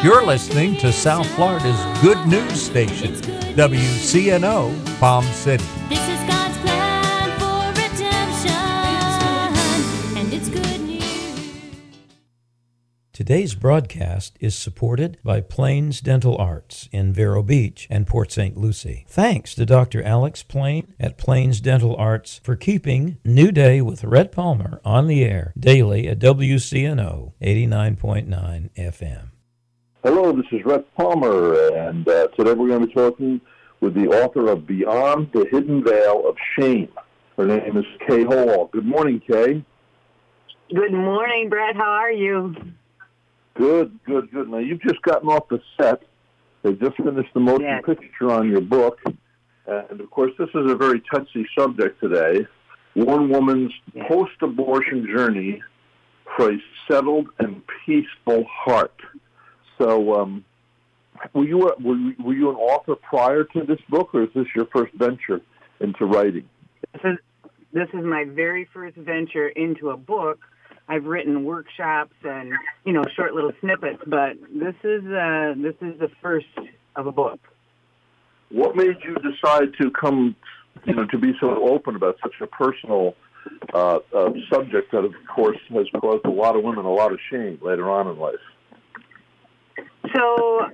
You're listening to South Florida's good news station, WCNO Palm City. This is God's plan for redemption, and it's good news. Today's broadcast is supported by Plains Dental Arts in Vero Beach and Port St. Lucie. Thanks to Dr. Alex Plain at Plains Dental Arts for keeping New Day with Rhett Palmer on the air daily at WCNO 89.9 FM. Hello, this is Rhett Palmer, and today we're going to be talking with the author of Beyond the Hidden Veil of Shame. Her name is Kay Hall. Good morning, Kay. Good morning, Brett. How are you? Good. Now, you've just gotten off the set. They just finished the motion picture on your book. And, of course, this is a very touchy subject today. One woman's post-abortion journey for a settled and peaceful heart. So, were you an author prior to this book, or is this your first venture into writing? This is my very first venture into a book. I've written workshops and short little snippets, but this is the first of a book. What made you decide to come, to be so open about such a personal subject that, of course, has caused a lot of women a lot of shame later on in life? So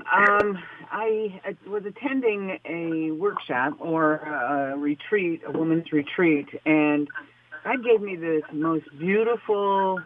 I was attending a workshop or a retreat, a women's retreat, and God gave me this most beautiful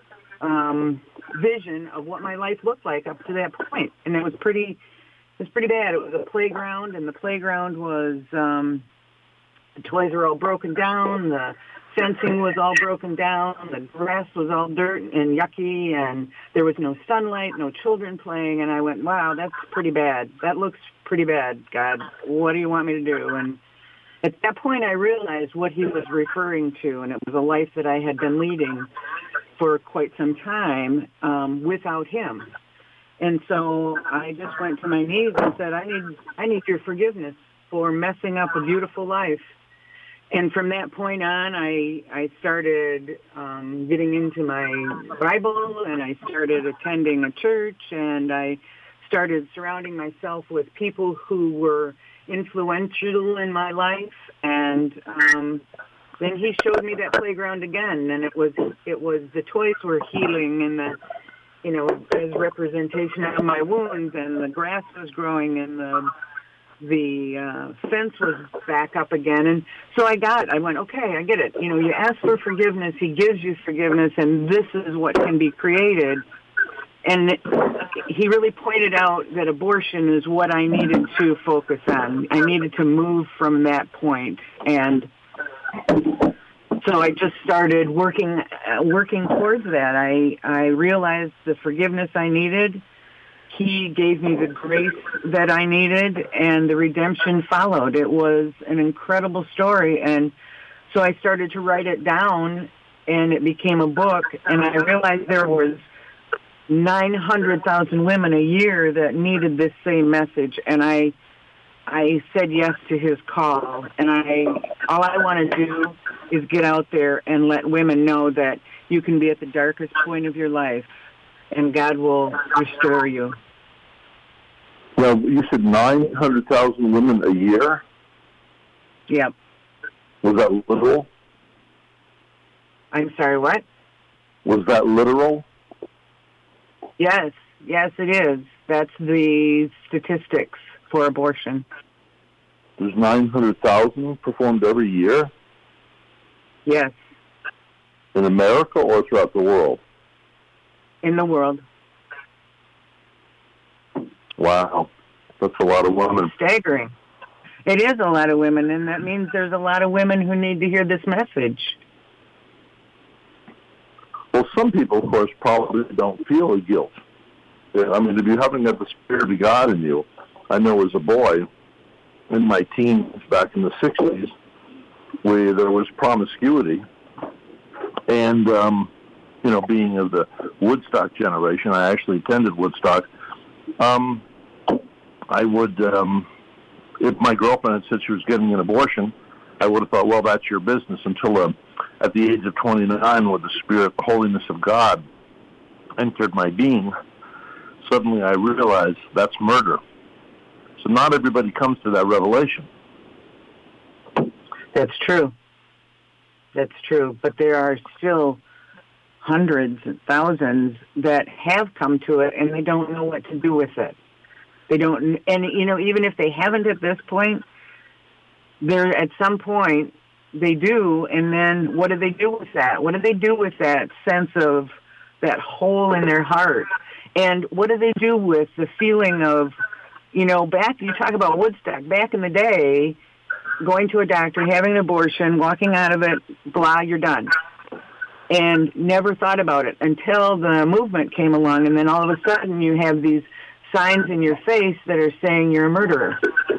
vision of what my life looked like up to that point, and it was pretty bad. It was a playground, and the playground was the toys were all broken down, the fencing was all broken down, the grass was all dirt and yucky, and there was no sunlight, no children playing, and I went, wow, that's pretty bad. That looks pretty bad, God. What do you want me to do? And at that point, I realized what he was referring to, and it was a life that I had been leading for quite some time without him. And so I just went to my knees and said, I need your forgiveness for messing up a beautiful life. And from that point on, I started getting into my Bible, and I started attending a church, and I started surrounding myself with people who were influential in my life. And then he showed me that playground again, and it was the toys were healing, and as representation of my wounds, and the grass was growing, and the fence was back up again. And so I went, okay, I get it. You ask for forgiveness, he gives you forgiveness, and this is what can be created. And he really pointed out that abortion is what I needed to focus on. I needed to move from that point. And so I just started working towards that. I realized the forgiveness I needed. He gave me the grace that I needed, and the redemption followed. It was an incredible story, and so I started to write it down, and it became a book, and I realized there was 900,000 women a year that needed this same message, and I said yes to his call, and all I want to do is get out there and let women know that you can be at the darkest point of your life, and God will restore you. Well, you said 900,000 women a year? Yep. Was that literal? I'm sorry, what? Was that literal? Yes, it is. That's the statistics for abortion. There's 900,000 performed every year? Yes. In America or throughout the world? In the world. Wow. That's a lot of women. It's staggering. It is a lot of women, and that means there's a lot of women who need to hear this message. Well, some people, of course, probably don't feel a guilt. I mean, if you haven't got the Spirit of God in you, I know as a boy, in my teens back in the 60s, where there was promiscuity, and, being of the Woodstock generation, I actually attended Woodstock. I would, if my girlfriend had said she was getting an abortion, I would have thought, well, that's your business, until at the age of 29, when the Spirit, the holiness of God entered my being, suddenly I realized that's murder. So not everybody comes to that revelation. That's true. That's true. But there are still hundreds and thousands that have come to it, and they don't know what to do with it. They don't, and even if they haven't at this point, they're at some point they do, and then what do they do with that? What do they do with that sense of that hole in their heart? And what do they do with the feeling of, back, you talk about Woodstock, back in the day, going to a doctor, having an abortion, walking out of it, blah, you're done. And never thought about it until the movement came along, and then all of a sudden you have these signs in your face that are saying you're a murderer.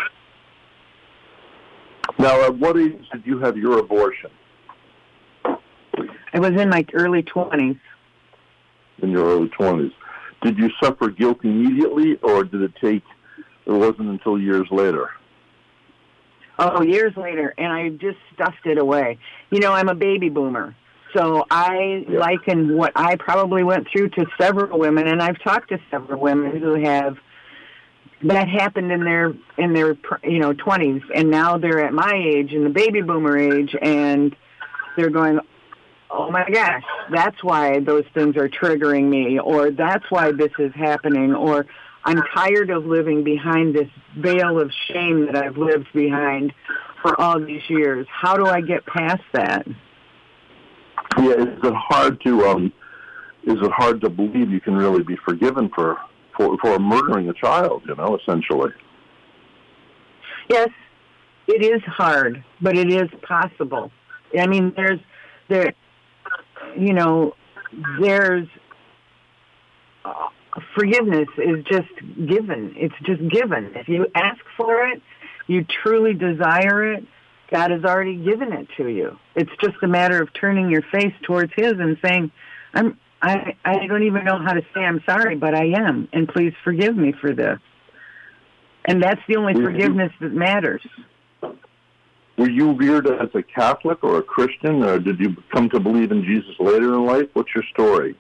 Now, at what age did you have your abortion? I was in my early 20s. In your early 20s. Did you suffer guilt immediately, or did it wasn't until years later? Oh, years later, and I just stuffed it away. I'm a baby boomer, so I liken what I probably went through to several women, and I've talked to several women who have that happened in their 20s, and now they're at my age, in the baby boomer age, and they're going, oh my gosh, that's why those things are triggering me, or that's why this is happening, or I'm tired of living behind this veil of shame that I've lived behind for all these years. How do I get past that? Yeah, is it hard to believe you can really be forgiven for murdering a child, essentially? Yes, it is hard, but it is possible. I mean, there's forgiveness is just given. It's just given. If you ask for it, you truly desire it, God has already given it to you. It's just a matter of turning your face towards His and saying, I don't even know how to say I'm sorry, but I am, and please forgive me for this. And that's the only forgiveness that matters. Were you reared as a Catholic or a Christian, or did you come to believe in Jesus later in life? What's your story?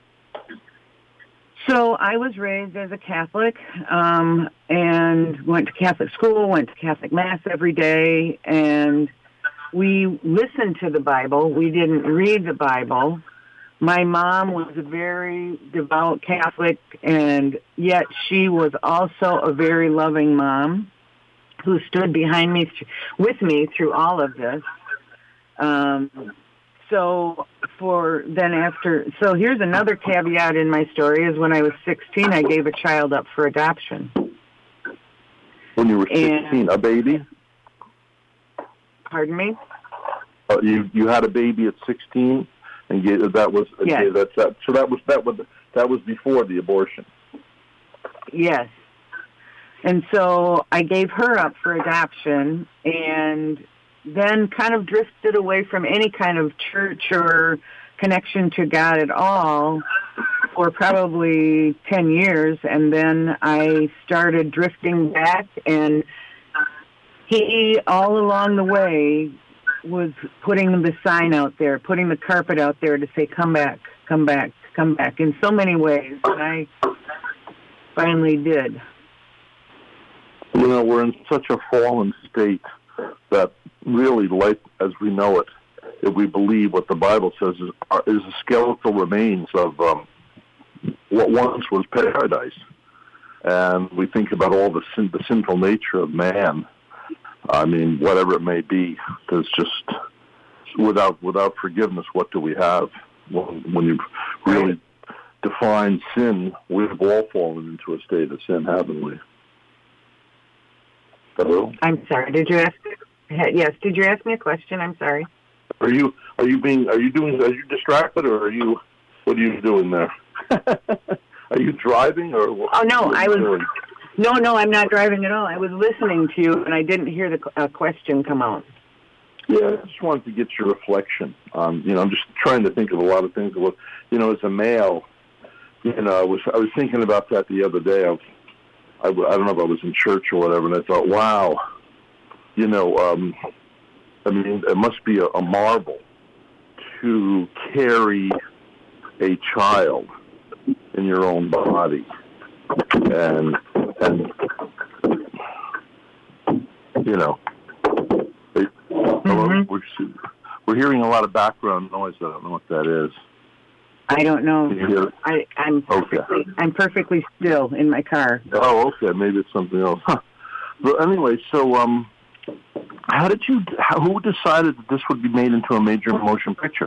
So I was raised as a Catholic and went to Catholic school, went to Catholic Mass every day, and we listened to the Bible. We didn't read the Bible. My mom was a very devout Catholic, and yet she was also a very loving mom who stood behind me, with me through all of this. So here's another caveat in my story, is when I was 16, I gave a child up for adoption. When you were 16, a baby? Pardon me? You had a baby at 16, and that was yes. So that was before the abortion. Yes. And so I gave her up for adoption, and then kind of drifted away from any kind of church or connection to God at all for probably 10 years. And then I started drifting back, and he, all along the way, was putting the sign out there, putting the carpet out there to say, come back, come back, come back, in so many ways. And I finally did. We're in such a fallen state that really life as we know it, if we believe what the Bible says, is the skeletal remains of what once was paradise. And we think about all the sinful nature of man. I mean, whatever it may be, there's just, without forgiveness, what do we have? When you really define sin, we've all fallen into a state of sin, haven't we? Hello? I'm sorry. Did you ask? Yes. Did you ask me a question? I'm sorry. Are you distracted, or what are you doing there? Are you driving, or what? Oh, no, No, I'm not driving at all. I was listening to you, and I didn't hear the question come out. Yeah, I just wanted to get your reflection on, I'm just trying to think of a lot of things. As a male, I was thinking about that the other day. I don't know if I was in church or whatever, and I thought, wow, it must be a marvel to carry a child in your own body. and you know, hello? We're hearing a lot of background noise. I don't know what that is. I don't know. Can you hear it? I'm perfectly still in my car. Oh, okay. Maybe it's something else. Huh. But anyway, so who decided that this would be made into a major motion picture?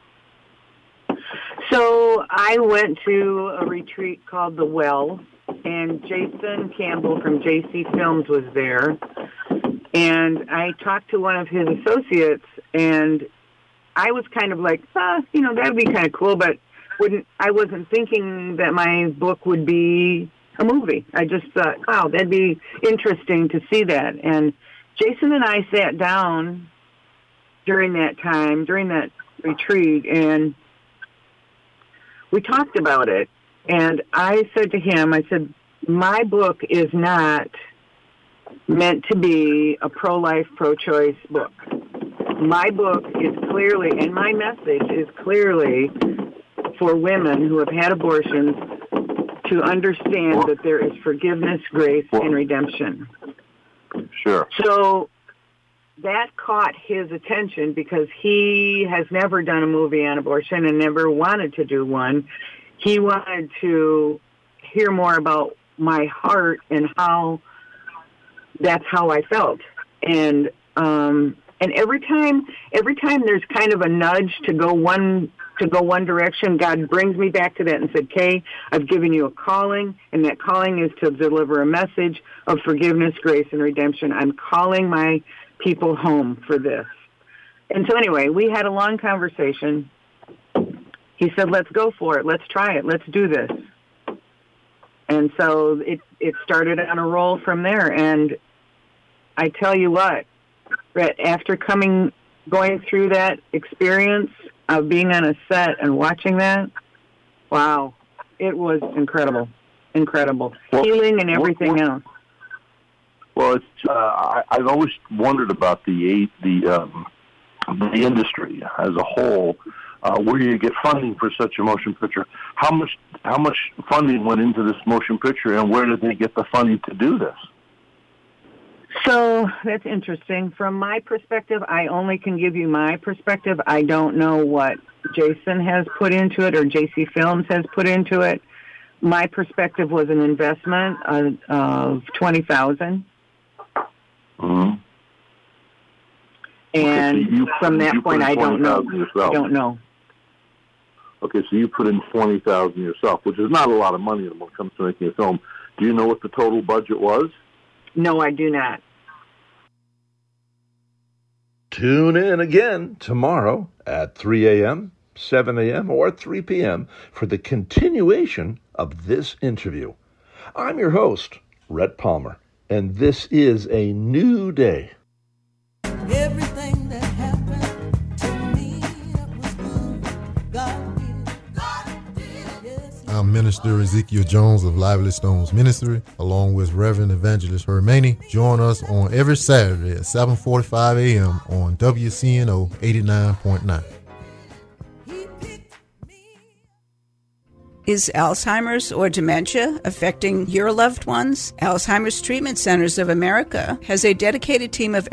So I went to a retreat called The Well, and Jason Campbell from JC Films was there. And I talked to one of his associates, and I was kind of like, that would be kind of cool, but I wasn't thinking that my book would be a movie. I just thought, wow, that'd be interesting to see that. And Jason and I sat down during that retreat, and we talked about it. And I said to him, my book is not meant to be a pro-life, pro-choice book. My book is clearly, and my message is clearly for women who have had abortions to understand that there is forgiveness, grace, and redemption. Sure. So that caught his attention because he has never done a movie on abortion and never wanted to do one. He wanted to hear more about my heart and how that's how I felt. And every time there's kind of a nudge to go one direction, God brings me back to that and said, Kay, I've given you a calling, and that calling is to deliver a message of forgiveness, grace, and redemption. I'm calling my people home for this. And so anyway, we had a long conversation. He said, let's go for it. Let's try it. Let's do this. And so it started on a roll from there. And I tell you what, Brett, after going through that experience of being on a set and watching that, wow, it was incredible. Well, healing and everything else. Well, I've always wondered about the industry as a whole. Where do you get funding for such a motion picture? How much funding went into this motion picture, and where did they get the funding to do this? So that's interesting. From my perspective, I only can give you my perspective. I don't know what Jason has put into it or JC Films has put into it. My perspective was an investment of $20,000. Mm-hmm. And okay, so from that point, I don't know. Yourself. I don't know. Okay, so you put in $20,000 yourself, which is not a lot of money when it comes to making a film. Do you know what the total budget was? No, I do not. Tune in again tomorrow at 3 a.m., 7 a.m., or 3 p.m. for the continuation of this interview. I'm your host, Rhett Palmer, and this is a new day. Everything that happened to me was good. God did. Yes, I'm Minister Ezekiel Jones of Lively Stones Ministry, along with Reverend Evangelist Hermani. Join us on every Saturday at 7:45 a.m. on WCNO 89.9. Is Alzheimer's or dementia affecting your loved ones? Alzheimer's Treatment Centers of America has a dedicated team of